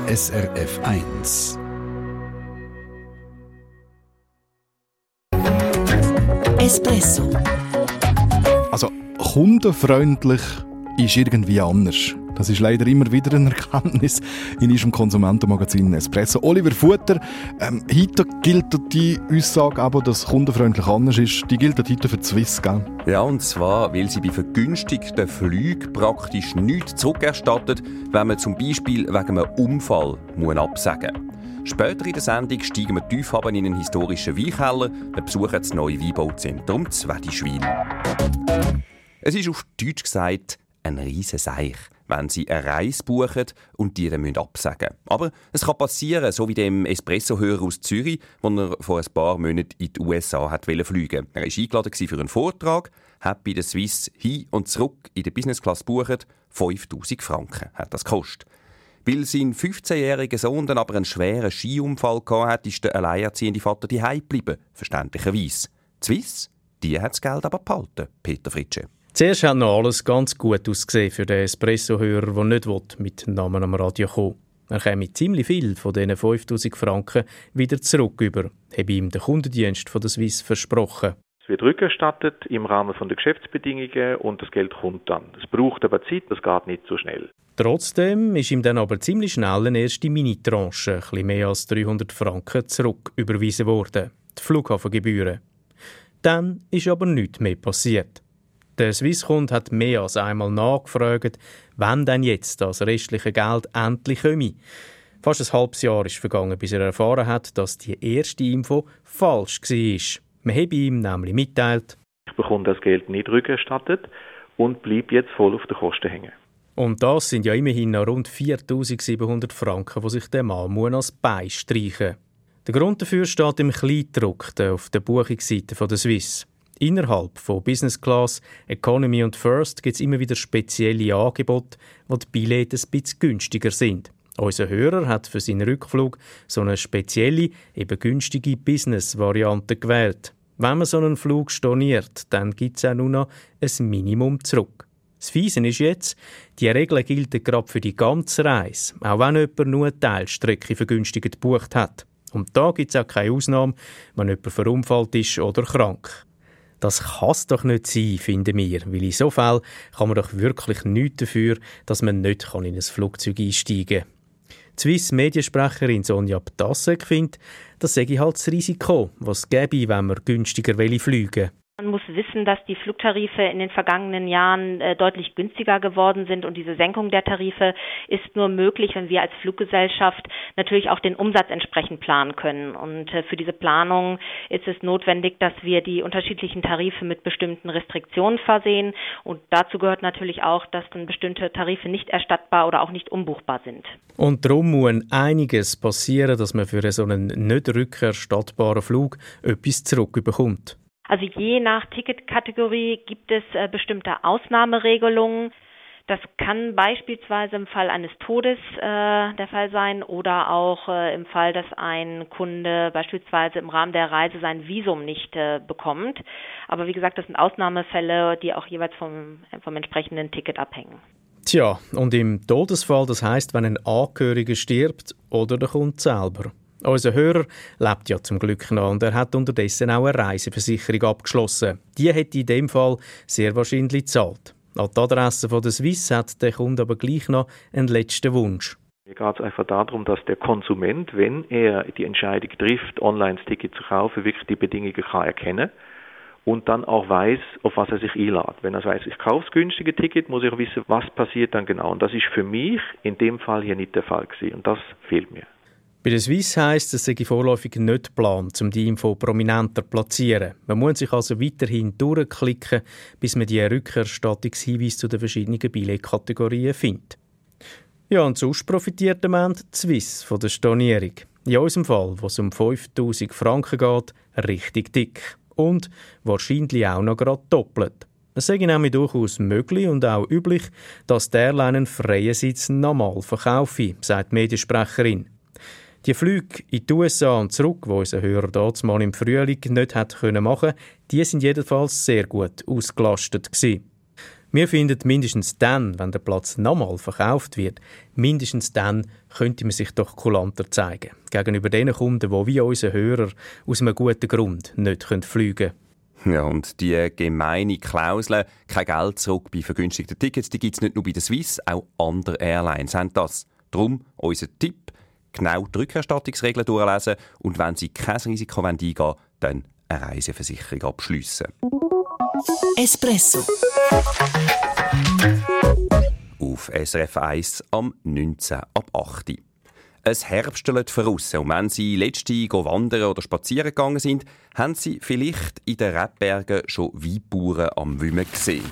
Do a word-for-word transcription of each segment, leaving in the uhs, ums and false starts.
S R F eins. Espresso. Also, kundenfreundlich ist irgendwie anders. Das ist leider immer wieder eine Erkenntnis in unserem Konsumentenmagazin Espresso. Oliver Futter, ähm, heute gilt die Aussage aber, dass kundenfreundlich anders ist. Die gilt heute für die Swiss, gell? Ja, und zwar, weil sie bei vergünstigten Flügen praktisch nichts zurückerstattet, wenn man zum Beispiel wegen einem Unfall muss absagen muss. Später in der Sendung steigen wir tief in einen historischen Weinkeller. Wir besuchen das neue Weinbauzentrum Zwedischwil. Es ist auf Deutsch gesagt ein riesen Seich, wenn Sie eine Reise buchen und die dann absagen müssen. Aber es kann passieren, so wie dem Espresso-Hörer aus Zürich, der vor ein paar Monaten in die U S A fliegen wollte. Er war eingeladen für einen Vortrag, hat bei der Swiss hin und zurück in der Business Class gebucht. fünftausend Franken hat das gekostet. Weil sein fünfzehnjähriger Sohn dann aber einen schweren Skiunfall hatte, ist der alleinerziehende Vater daheim geblieben, verständlicherweise. Die Swiss, die hat das Geld aber behalten, Peter Fritsche. Zuerst hat noch alles ganz gut ausgesehen für den Espresso-Hörer, der nicht mit Namen am Radio kommen. Er käme ziemlich viel von diesen fünftausend Franken wieder zurück über, habe ihm der Kundendienst von der Swiss versprochen. Es wird rückerstattet im Rahmen der Geschäftsbedingungen und das Geld kommt dann. Es braucht aber Zeit, das geht nicht so schnell. Trotzdem ist ihm dann aber ziemlich schnell eine erste Mini-Tranche, ein bisschen mehr als dreihundert Franken, zurück überwiesen worden. Die Flughafengebühren. Dann ist aber nichts mehr passiert. Der Swisskunde hat mehr als einmal nachgefragt, wann denn jetzt das restliche Geld endlich komme. Fast ein halbes Jahr ist vergangen, bis er erfahren hat, dass die erste Info falsch war. Man habe ihm nämlich mitteilt: Ich bekomme das Geld nicht rückerstattet und bleibe jetzt voll auf den Kosten hängen. Und das sind ja immerhin noch rund viertausendsiebenhundert Franken, die sich der Mann als Bein streichen muss. Der Grund dafür steht im Kleingedruckten auf der Buchungsseite der Swiss. Innerhalb von Business Class, Economy und First gibt es immer wieder spezielle Angebote, wo die Billette ein bisschen günstiger sind. Unser Hörer hat für seinen Rückflug so eine spezielle, eben günstige Business-Variante gewählt. Wenn man so einen Flug storniert, dann gibt es auch nur noch ein Minimum zurück. Das Fiese ist jetzt, die Regel gilt gerade für die ganze Reise, auch wenn jemand nur eine Teilstrecke vergünstigt gebucht hat. Und da gibt es auch keine Ausnahme, wenn jemand verunfallt ist oder krank. Das kann es doch nicht sein, finden wir, weil in so Fällen kann man doch wirklich nichts dafür, dass man nicht in ein Flugzeug einsteigen kann. Die Swiss-Mediensprecherin Sonja Ptassek findet, das sei halt das Risiko, was es gäbe, wenn man günstiger fliegen will. Man muss wissen, dass die Flugtarife in den vergangenen Jahren äh, deutlich günstiger geworden sind und diese Senkung der Tarife ist nur möglich, wenn wir als Fluggesellschaft natürlich auch den Umsatz entsprechend planen können. Und äh, für diese Planung ist es notwendig, dass wir die unterschiedlichen Tarife mit bestimmten Restriktionen versehen und dazu gehört natürlich auch, dass dann bestimmte Tarife nicht erstattbar oder auch nicht umbuchbar sind. Und darum muss einiges passieren, dass man für so einen nicht rückerstattbaren Flug etwas zurückbekommt. Also je nach Ticketkategorie gibt es äh, bestimmte Ausnahmeregelungen. Das kann beispielsweise im Fall eines Todes äh, der Fall sein oder auch äh, im Fall, dass ein Kunde beispielsweise im Rahmen der Reise sein Visum nicht äh, bekommt. Aber wie gesagt, das sind Ausnahmefälle, die auch jeweils vom, vom entsprechenden Ticket abhängen. Tja, und im Todesfall, das heisst, wenn ein Angehöriger stirbt oder der Kunde selber. Unser Hörer lebt ja zum Glück noch und er hat unterdessen auch eine Reiseversicherung abgeschlossen. Die hätte in dem Fall sehr wahrscheinlich gezahlt. An die Adresse von der Swiss hat der Kunde aber gleich noch einen letzten Wunsch. Mir geht es einfach darum, dass der Konsument, wenn er die Entscheidung trifft, online das Ticket zu kaufen, wirklich die Bedingungen kann erkennen und dann auch weiß, auf was er sich einlädt. Wenn er weiß, ich kaufe das günstige Ticket, muss ich auch wissen, was passiert dann genau. Und das ist für mich in dem Fall hier nicht der Fall gewesen. Und das fehlt mir. Bei der Swiss heisst es, es sei vorläufig nicht geplant, um die Info prominenter zu platzieren. Man muss sich also weiterhin durchklicken, bis man die Rückerstattungshinweise zu den verschiedenen Billetkategorien findet. Ja, und sonst profitiert der Mensch die Swiss von der Stornierung. In unserem Fall, wo es um fünftausend Franken geht, richtig dick. Und wahrscheinlich auch noch gerade doppelt. Es sei nämlich durchaus möglich und auch üblich, dass der Airline einen freien Sitz normal verkaufe, sagt die Mediensprecherin. Die Flüge in die U S A und zurück, die unser Hörer damals im Frühling nicht hat machen können, die sind jedenfalls sehr gut ausgelastet gewesen. Wir finden, mindestens dann, wenn der Platz nochmal verkauft wird, mindestens dann könnte man sich doch kulanter zeigen. Gegenüber den Kunden, die wie unsere Hörer aus einem guten Grund nicht fliegen können. Ja, und die gemeine Klausel, kein Geld zurück bei vergünstigten Tickets, die gibt es nicht nur bei der Swiss, auch andere Airlines haben das. Darum unser Tipp, genau die Rückerstattungsregeln durchlesen und wenn Sie kein Risiko eingehen wollen, dann eine Reiseversicherung abschliessen. Espresso. Auf S R F eins am neunzehn ab acht. Es herbstelt voraus und wenn Sie letzte wandern oder spazieren gegangen sind, haben Sie vielleicht in den Rebbergen schon Weinbauern am Wimmen gesehen.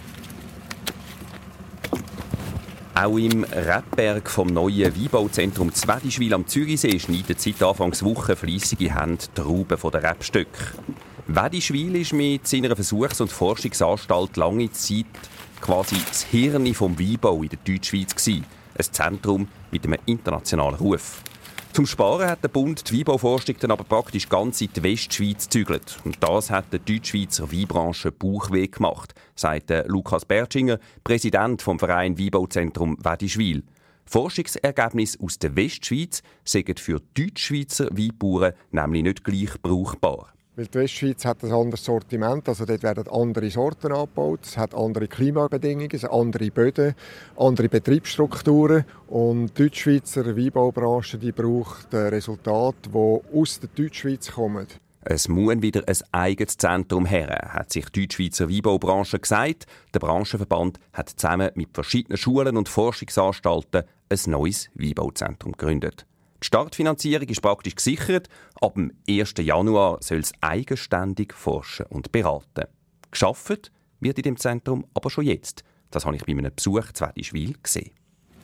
Auch im Rebberg vom neuen Weinbauzentrum Zwedischwil am Zürichsee schneiden seit Anfangswoche fleissige Hände Trauben von den Rebstöcken. Wedischwil ist mit seiner Versuchs- und Forschungsanstalt lange Zeit quasi das Hirn vom Weinbau in der Deutschschweiz gewesen. Ein Zentrum mit einem internationalen Ruf. Zum Sparen hat der Bund die Weinbauforschung dann aber praktisch ganz in die Westschweiz gezügelt. Und das hat der Deutschschweizer Weinbranche Bauchweh gemacht, sagt Lukas Bertschinger, Präsident vom Verein Weinbauzentrum Wedischwil. Forschungsergebnisse aus der Westschweiz sind für Deutschschweizer Weinbauern nämlich nicht gleich brauchbar. Weil die Westschweiz hat ein anderes Sortiment, also dort werden andere Sorten angebaut, es hat andere Klimabedingungen, es hat andere Böden, andere Betriebsstrukturen und die Deutschschweizer Weinbaubranche die braucht Resultate, die aus der Deutschschweiz kommen. Es muss wieder ein eigenes Zentrum her, hat sich die Deutschschweizer Weinbaubranche gesagt. Der Branchenverband hat zusammen mit verschiedenen Schulen und Forschungsanstalten ein neues Weinbauzentrum gegründet. Die Startfinanzierung ist praktisch gesichert. Ab dem ersten Januar soll es eigenständig forschen und beraten. Geschafft wird in dem Zentrum aber schon jetzt. Das habe ich bei einem Besuch in Zwedischwil gesehen.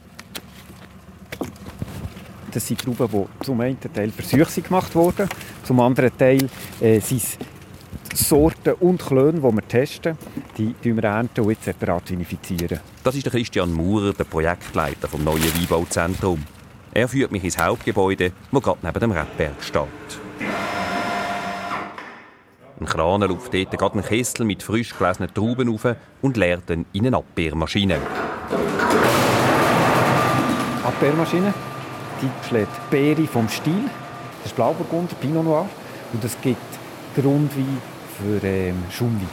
Das sind Trauben, die zum einen Teil Versuche gemacht wurden, zum anderen Teil äh, sind es Sorten und Klöne, die wir testen. Die ernten wir ernten und jetzt separat vinifizieren. Das ist der Christian Maurer, der Projektleiter vom neuen Weinbauzentrum. Er führt mich ins Hauptgebäude, das gerade neben dem Rebberg steht. Ein Kran läuft dort gerade einen Kessel mit frisch gelesenen Trauben auf und leert ihn in eine Abbeermaschine. Abbeermaschine, die schlägt Beere vom Stiel, das ist Blauburgunder, Pinot Noir, und das gibt Grundwein für ähm, Schaumwein.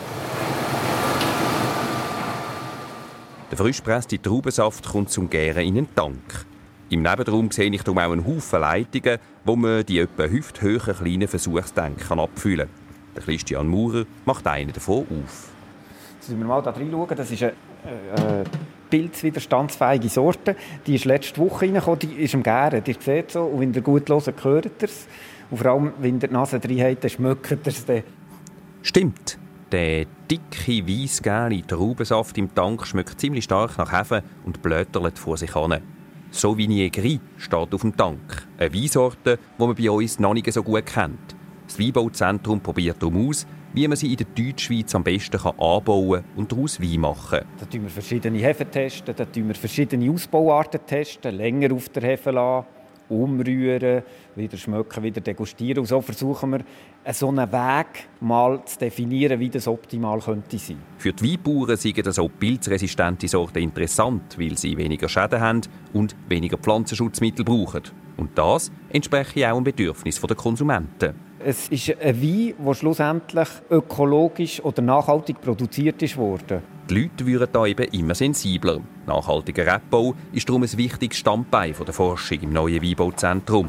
Der frisch gepresste Traubensaft kommt zum Gären in einen Tank. Im Nebenraum sehe ich darum auch einen Haufen Leitungen, wo man die etwa hüfthohen kleinen Versuchstänke abfüllen kann. Der Christian Maurer macht einen davon auf. Jetzt schauen wir mal da reinschauen. Das ist eine äh, pilzwiderstandsfähige Sorte. Die ist letzte Woche reingekommen, die ist am Gären. Ihr seht so, und wenn ihr gut hört, hört ihr es. Und vor allem, wenn ihr die Nase drin habt, dann schmeckt ihr es dann. Stimmt. Der dicke, weissgelbe Traubensaft im Tank schmeckt ziemlich stark nach Hefe und blätterlet vor sich hin. Sauvignon Gris steht auf dem Tank. Eine Weinsorte, die man bei uns noch nicht so gut kennt. Das Weinbauzentrum probiert darum aus, wie man sie in der Deutschschweiz am besten anbauen und daraus Wein machen kann. Da testen wir verschiedene Hefen, testen, da testen wir verschiedene Ausbauarten, testen, länger auf der Hefe lassen, umrühren, wieder schmecken, wieder degustieren. Und so versuchen wir, so einen Weg mal zu definieren, wie das optimal könnte sein. Für die Weinbauern sind so pilzresistente Sorten interessant, weil sie weniger Schäden haben und weniger Pflanzenschutzmittel brauchen. Und das entspricht auch dem Bedürfnis der Konsumenten. Es ist ein Wein, der schlussendlich ökologisch oder nachhaltig produziert wurde. Die Leute würden da eben immer sensibler. Nachhaltiger Rebbau ist darum ein wichtiges Standbein der Forschung im neuen Weinbauzentrum.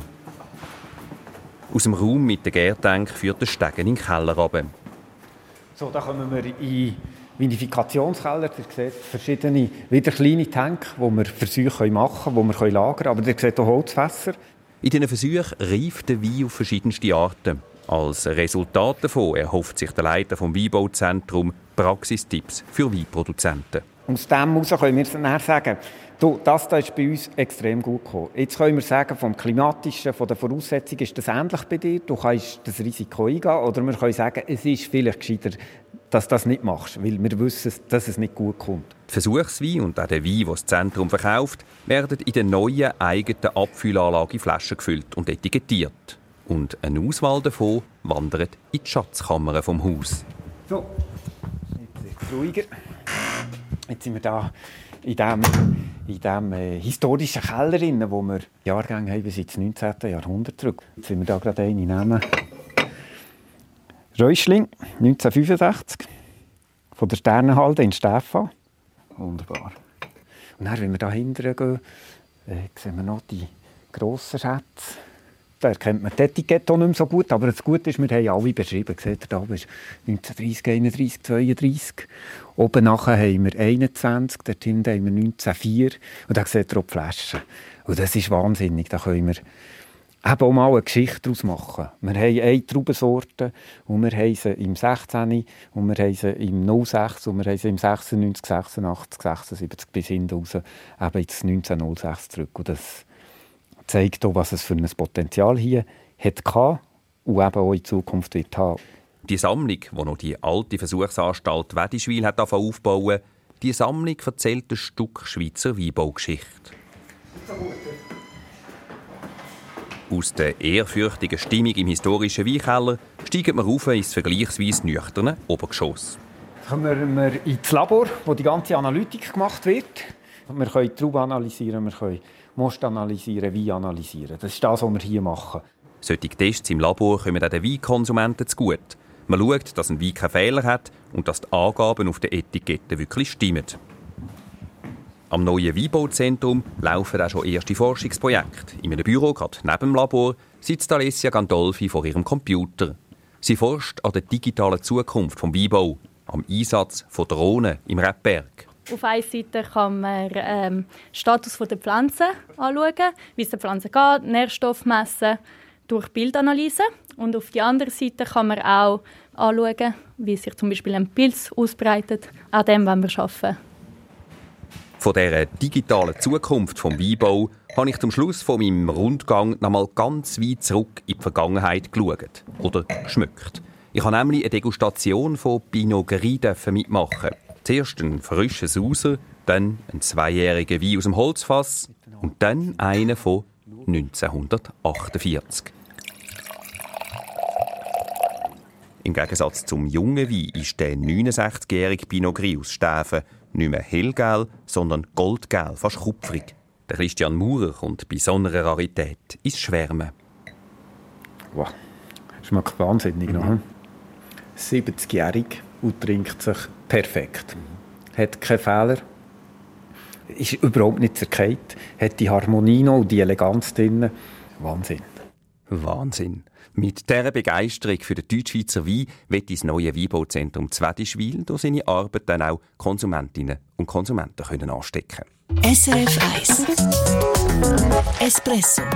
Aus dem Raum mit den Gärtank führt der Stegen in den Keller runter. So, da kommen wir in den Vinifikationskeller. Ihr seht verschiedene, wieder kleine Tanks, wo wir Versuche machen können, die wir lagern können. Aber ihr seht auch Holzfässer. In diesen Versuchen reift der Wein auf verschiedenste Arten. Als Resultat davon erhofft sich der Leiter vom Weinbauzentrum Praxistipps für Weinproduzenten. Aus dem heraus können wir dann sagen, du, das da ist bei uns extrem gut gekommen. Jetzt können wir sagen, vom Klimatischen, von den Voraussetzungen ist das ähnlich bei dir. Du kannst das Risiko eingehen. Oder wir können sagen, es ist vielleicht gescheiter, dass du das nicht machst, weil wir wissen, dass es nicht gut kommt. Die Versuchsweine und auch der Wein, den das Zentrum verkauft, werden in der neuen eigenen Abfüllanlage in Flaschen gefüllt und etikettiert. Und eine Auswahl davon wandert in die Schatzkammer vom Haus. So, jetzt ist es ruhiger. Jetzt sind wir da in diesem in dem, äh, historischen Keller, drin, wo wir Jahrgänge haben bis ins neunzehnten. Jahrhundert zurück. Jetzt sind wir da gerade eine nehmen. Reuschling, neunzehnhundertfünfundsechzig, von der Sternenhalde in Stefan. Wunderbar. Und dann, wenn wir da hinten gehen, äh, sehen wir noch die grossen Schätze. Da erkennt man die Etikette auch nicht mehr so gut, aber das Gute ist, wir haben alle beschrieben. Seht ihr, da ist neunzehnhundertdreissig, einunddreissig, zweiunddreissig. Oben nachher haben wir einundzwanzig, dort hinten haben wir neunzehnhundertvier. Und da seht ihr auch die Flaschen. Und das ist wahnsinnig. Da können wir eben auch mal eine Geschichte daraus machen. Wir haben eine Traubensorte und wir haben sie im sechzehn und wir haben sie im null sechs und wir haben sie im sechsundneunzig, sechsundachtzig, sechsundsiebzig bis hinten raus, eben ins neunzehnhundertsechs zurück. Und das zeigt auch, was es für ein Potenzial hier hatte und eben auch in Zukunft wird haben. Die Sammlung, die noch die alte Versuchsanstalt Wedischwil hat aufbauen, die Sammlung erzählt ein Stück Schweizer Weinbaugeschichte. Aus der ehrfürchtigen Stimmung im historischen Weinkeller steigen wir rauf ins vergleichsweise nüchterne Obergeschoss. Kommen wir ins Labor, wo die ganze Analytik gemacht wird. Wir können die Traube analysieren, wir können Most analysieren, Wein analysieren. Das ist das, was wir hier machen. Solche Tests im Labor kommen auch den Weinkonsumenten zugute. Man schaut, dass ein Wein keinen Fehler hat und dass die Angaben auf der Etikette wirklich stimmen. Am neuen Weinbauzentrum laufen auch schon erste Forschungsprojekte. In einem Büro, gerade neben dem Labor, sitzt Alessia Gandolfi vor ihrem Computer. Sie forscht an der digitalen Zukunft des Weinbau, am Einsatz von Drohnen im Rebberg. Auf einer Seite kann man ähm, den Status der Pflanzen anschauen, wie es der Pflanze geht, Nährstoff messen durch Bildanalyse. Und auf der anderen Seite kann man auch anschauen, wie sich zum Beispiel ein Pilz ausbreitet. An dem wollen wir arbeiten. Von dieser digitalen Zukunft des Weinbau habe ich zum Schluss von meinem Rundgang noch mal ganz weit zurück in die Vergangenheit geschaut oder geschmückt. Ich habe nämlich eine Degustation von Pinot Gris mitmachen. Zuerst ein frischer Sauser, dann ein zweijähriger Wein aus dem Holzfass und dann einer von neunzehnhundertachtundvierzig. Im Gegensatz zum jungen Wein ist der neunundsechzigjährige Pinot Gris aus Stäfen nicht mehr hellgel, sondern goldgel, fast kupfrig. Der Christian Maurer kommt bei so einer Rarität ins Schwärmen. Wow, schmeckt wahnsinnig. Mhm. siebzigjährig und trinkt sich perfekt. Hat keinen Fehler. Ist überhaupt nicht zerkeilt. Hat die Harmonie noch und die Eleganz drin. Wahnsinn. Wahnsinn. Mit dieser Begeisterung für den Deutschschweizer Wein wird das neue Weinbauzentrum Wedischwil durch seine Arbeit dann auch Konsumentinnen und Konsumenten können anstecken. S R F eins Espresso.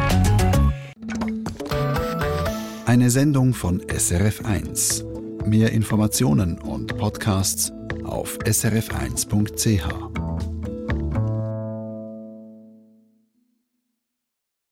Eine Sendung von S R F eins. Mehr Informationen und Podcasts auf s r f eins punkt c h.